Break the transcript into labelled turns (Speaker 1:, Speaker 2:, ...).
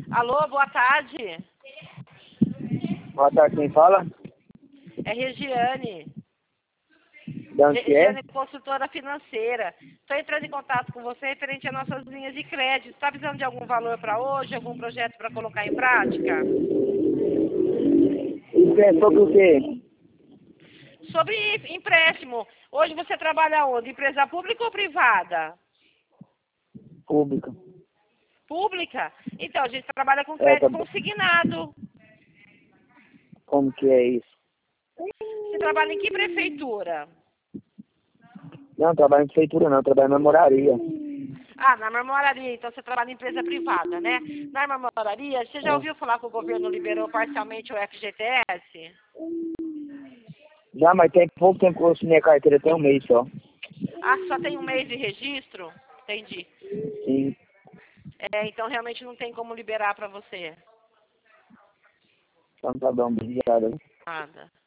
Speaker 1: Alô, boa tarde.
Speaker 2: Boa tarde, quem fala?
Speaker 1: É Regiane.
Speaker 2: De onde que é?
Speaker 1: Regiane, consultora financeira. Estou entrando em contato com você referente às nossas linhas de crédito. Está precisando de algum valor para hoje, algum projeto para colocar em prática?
Speaker 2: Isso é sobre o quê?
Speaker 1: Sobre empréstimo. Hoje você trabalha onde? Empresa pública ou privada?
Speaker 2: Pública.
Speaker 1: Pública? Então, a gente trabalha com
Speaker 2: Tá
Speaker 1: crédito
Speaker 2: bom.
Speaker 1: consignado.
Speaker 2: Como que é isso?
Speaker 1: Você trabalha em que prefeitura?
Speaker 2: Não, trabalho em prefeitura não, trabalho na moraria.
Speaker 1: Ah, na marmoraria, então você trabalha em empresa privada, né? Na marmoraria, você já
Speaker 2: É.
Speaker 1: ouviu falar que o governo liberou parcialmente o FGTS?
Speaker 2: Já, mas tem pouco tempo que eu assinei a carteira, tem um mês só.
Speaker 1: Ah, só tem um mês de registro? Entendi.
Speaker 2: Sim.
Speaker 1: Então realmente não tem como liberar para você.
Speaker 2: Então tá bom, obrigado.
Speaker 1: Nada.